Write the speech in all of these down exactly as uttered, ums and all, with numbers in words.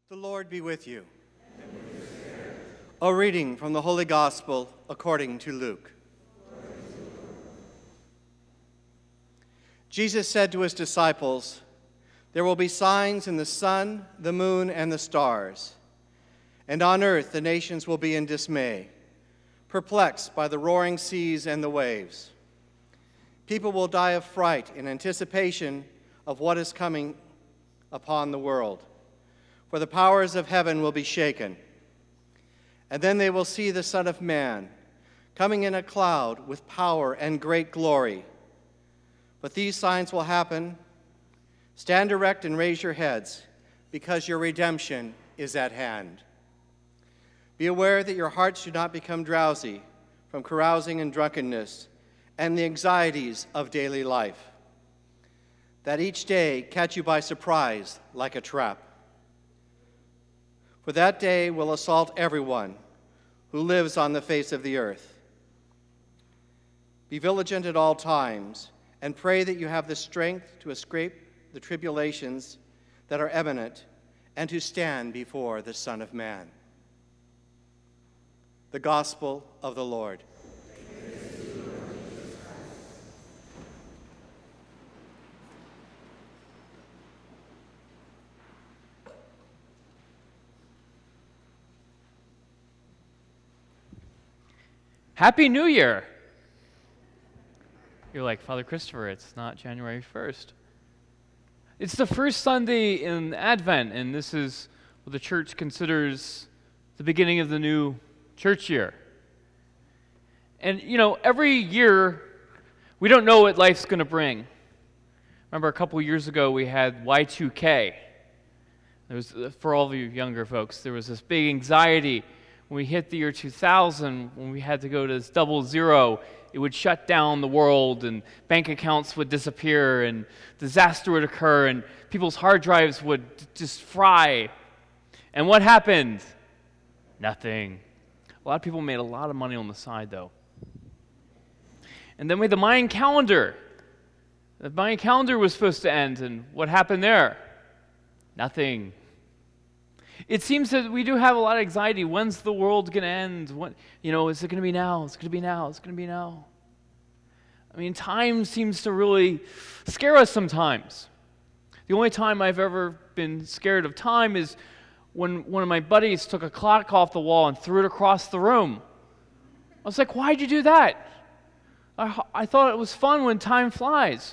The Lord be with you. And with your spirit. A reading from the Holy Gospel according to Luke. Jesus said to his disciples, "There will be signs in the sun, the moon, and the stars. And on earth the nations will be in dismay, perplexed by the roaring seas and the waves. People will die of fright in anticipation of what is coming upon the world. For the powers of heaven will be shaken. And then they will see the Son of Man coming in a cloud with power and great glory. But these signs will happen. Stand erect and raise your heads, because your redemption is at hand. Be aware that your hearts do not become drowsy from carousing and drunkenness and the anxieties of daily life, that each day catch you by surprise like a trap. For that day will assault everyone who lives on the face of the earth. Be vigilant at all times, and pray that you have the strength to escape the tribulations that are imminent and to stand before the Son of Man." The Gospel of the Lord. Happy New Year! You're like, Father Christopher, it's not January first. It's the first Sunday in Advent, and this is what the church considers the beginning of the new church year. And, you know, every year, we don't know what life's going to bring. Remember a couple years ago, we had Y two K. There was, for all of you younger folks, there was this big anxiety when we hit the year two thousand, when we had to go to this double zero. It would shut down the world, and bank accounts would disappear, and disaster would occur, and people's hard drives would just fry. And what happened? Nothing. A lot of people made a lot of money on the side, though. And then we had the Mayan calendar. The Mayan calendar was supposed to end, and what happened there? Nothing. It seems that we do have a lot of anxiety. When's the world going to end? What, you know, is it going to be now? Is it going to be now? Is it going to be now? I mean, time seems to really scare us sometimes. The only time I've ever been scared of time is when one of my buddies took a clock off the wall and threw it across the room. I was like, why'd you do that? I, I thought it was fun when time flies.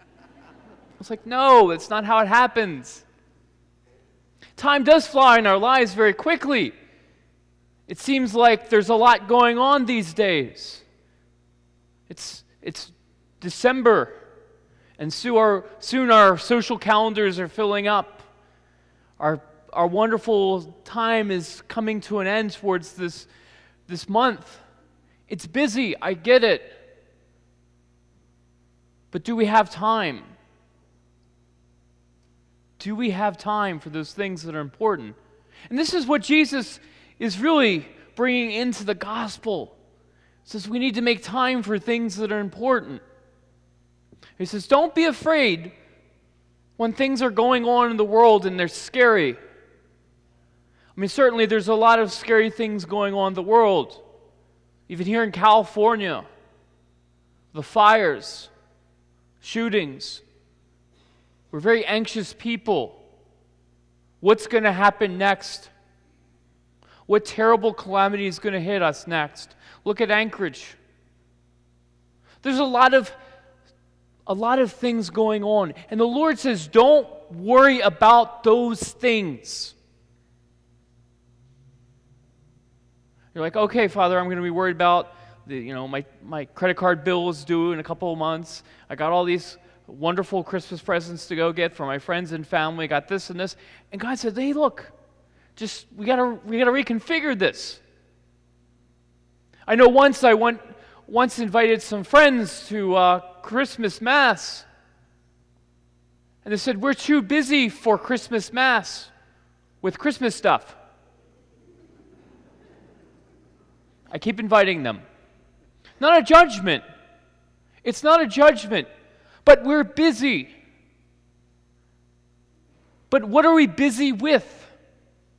I was like, no, that's not how it happens. Time does fly in our lives very quickly. It seems like there's a lot going on these days. It's, it's December, and soon our, soon our social calendars are filling up. Our, our wonderful time is coming to an end towards this, this month. It's busy, I get it. But do we have time? Do we have time for those things that are important? And this is what Jesus is really bringing into the gospel. He says we need to make time for things that are important. He says, don't be afraid when things are going on in the world and they're scary. I mean, certainly there's a lot of scary things going on in the world. Even here in California, the fires, shootings. We're very anxious people. What's going to happen next? What terrible calamity is going to hit us next? Look at Anchorage. There's a lot of a lot of things going on. And the Lord says, don't worry about those things. You're like, okay, Father, I'm going to be worried about the, you know, my, my credit card bill is due in a couple of months. I got all these wonderful Christmas presents to go get for my friends and family. Got this and this, and God said, "Hey, look, just we gotta we gotta reconfigure this." I know once I went once invited some friends to uh, Christmas Mass, and they said, "We're too busy for Christmas Mass with Christmas stuff." I keep inviting them. Not a judgment. It's not a judgment. But we're busy. But what are we busy with?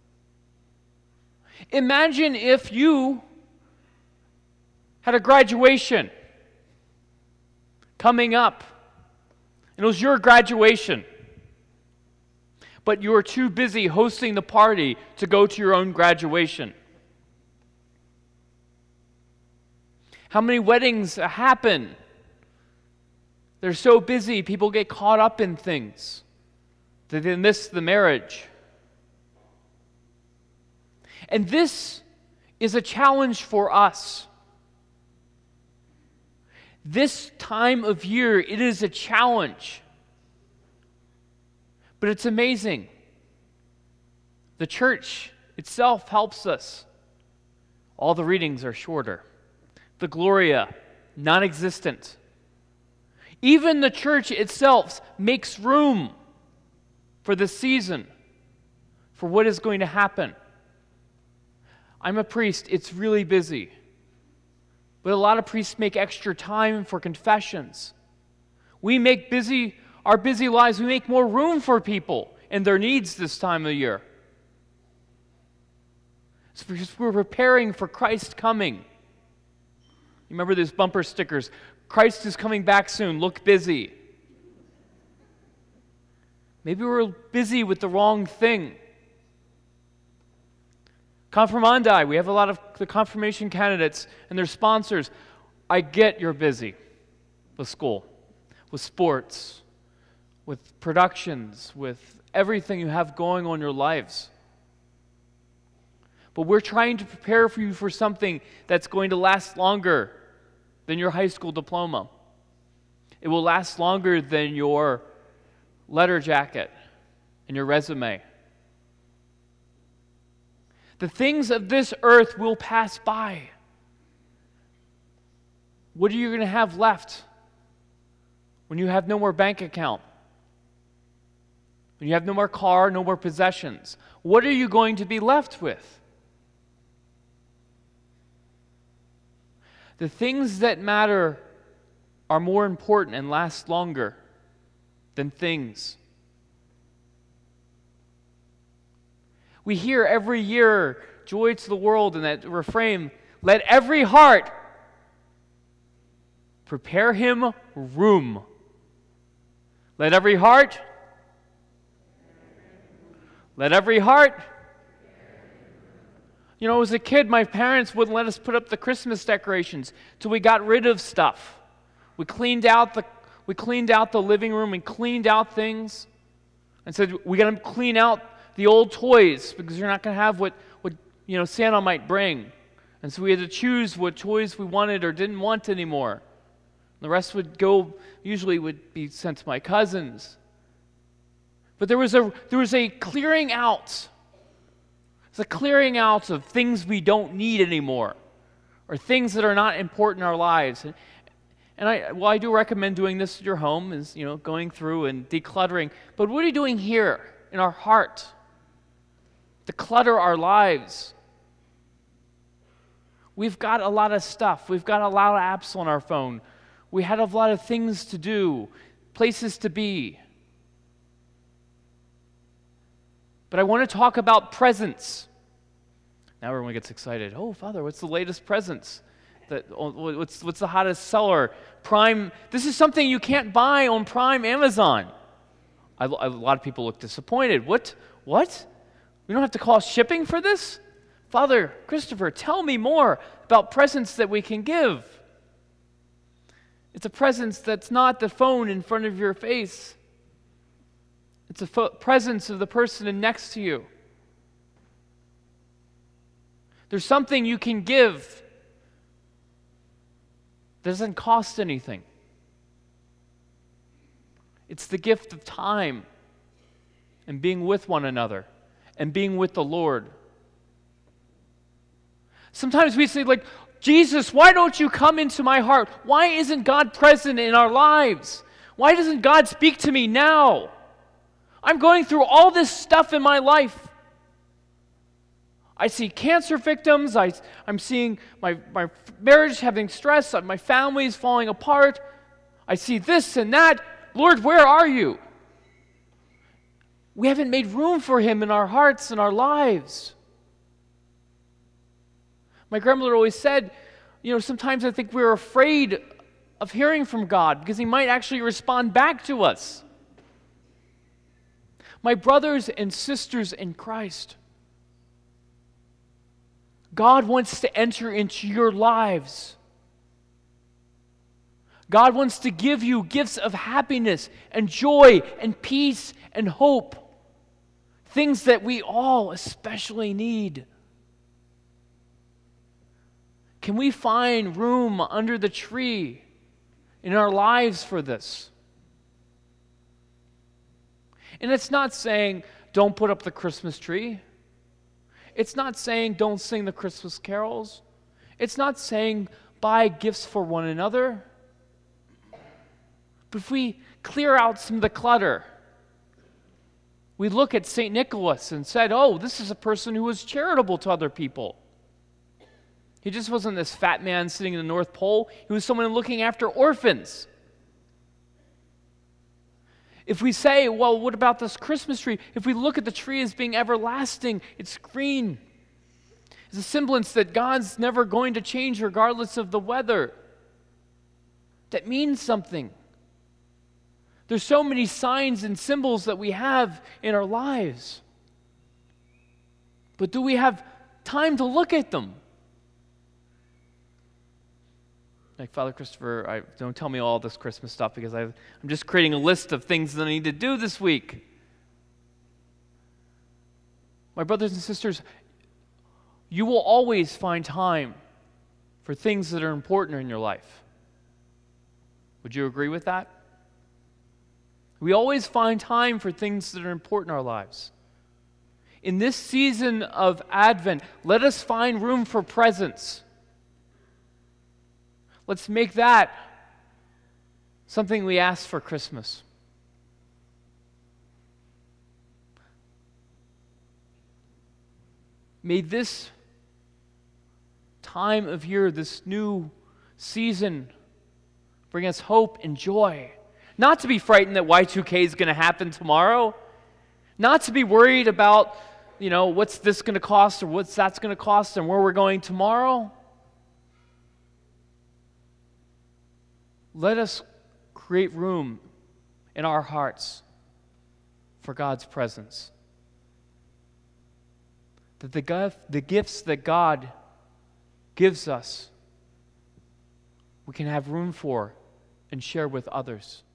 Imagine if you had a graduation coming up, and it was your graduation, but you were too busy hosting the party to go to your own graduation. How many weddings happen? They're so busy, people get caught up in things that they miss the marriage. And this is a challenge for us. This time of year, it is a challenge. But it's amazing. The church itself helps us. All the readings are shorter. The Gloria, non-existent. Even the church itself makes room for the season, for what is going to happen. I'm a priest. It's really busy. But a lot of priests make extra time for confessions. We make busy, our busy lives, we make more room for people and their needs this time of year. It's because we're preparing for Christ coming. You remember these bumper stickers? Christ is coming back soon. Look busy. Maybe we're busy with the wrong thing. Confirmandi, we have a lot of the confirmation candidates and their sponsors. I get you're busy with school, with sports, with productions, with everything you have going on in your lives. But we're trying to prepare for you for something that's going to last longer than your high school diploma. It will last longer than your letter jacket and your resume. The things of this earth will pass by. What are you going to have left when you have no more bank account? When you have no more car, no more possessions? What are you going to be left with? The things that matter are more important and last longer than things. We hear every year, joy to the world, in that refrain, let every heart prepare him room. Let every heart, let every heart. You know, as a kid, my parents wouldn't let us put up the Christmas decorations till we got rid of stuff. We cleaned out the, we cleaned out the living room and cleaned out things and said, we got to clean out the old toys, because you're not going to have what, what you know Santa might bring. And so we had to choose what toys we wanted or didn't want anymore. The rest would go, usually would be sent to my cousins. But there was a there was a clearing out. It's a clearing out of things we don't need anymore, or things that are not important in our lives. And, and I well, I do recommend doing this at your home, is you know going through and decluttering. But what are you doing here in our heart? To clutter our lives. We've got a lot of stuff. We've got a lot of apps on our phone. We had a lot of things to do, places to be. But I want to talk about presents. Now everyone gets excited. Oh, Father, what's the latest presents? That, what's, what's the hottest seller? Prime. This is something you can't buy on Prime Amazon. I, a lot of people look disappointed. What? What? We don't have to cost shipping for this? Father Christopher, tell me more about presents that we can give. It's a presence that's not the phone in front of your face. It's a fo- presence of the person next to you. There's something you can give that doesn't cost anything. It's the gift of time and being with one another and being with the Lord. Sometimes we say, like, Jesus, why don't you come into my heart? Why isn't God present in our lives? Why doesn't God speak to me now? I'm going through all this stuff in my life. I see cancer victims. I, I'm seeing my, my marriage having stress. My family is falling apart. I see this and that. Lord, where are you? We haven't made room for him in our hearts and our lives. My grandmother always said, you know, sometimes I think we're afraid of hearing from God because he might actually respond back to us. My brothers and sisters in Christ, God wants to enter into your lives. God wants to give you gifts of happiness and joy and peace and hope, things that we all especially need. Can we find room under the tree in our lives for this? And it's not saying don't put up the Christmas tree. It's not saying don't sing the Christmas carols. It's not saying buy gifts for one another. But if we clear out some of the clutter, we look at Saint Nicholas and said, oh, this is a person who was charitable to other people. He just wasn't this fat man sitting in the North Pole. He was someone looking after orphans. If we say, well, what about this Christmas tree? If we look at the tree as being everlasting, it's green. It's a semblance that God's never going to change regardless of the weather. That means something. There's so many signs and symbols that we have in our lives. But do we have time to look at them? Like, Father Christopher, I, don't tell me all this Christmas stuff because I've, I'm just creating a list of things that I need to do this week. My brothers and sisters, you will always find time for things that are important in your life. Would you agree with that? We always find time for things that are important in our lives. In this season of Advent, let us find room for presents. Let's make that something we ask for Christmas. May this time of year, this new season, bring us hope and joy. Not to be frightened that Y two K is going to happen tomorrow. Not to be worried about, you know, what's this going to cost or what's that's going to cost and where we're going tomorrow. Let us create room in our hearts for God's presence. That the, gif- the gifts that God gives us, we can have room for and share with others.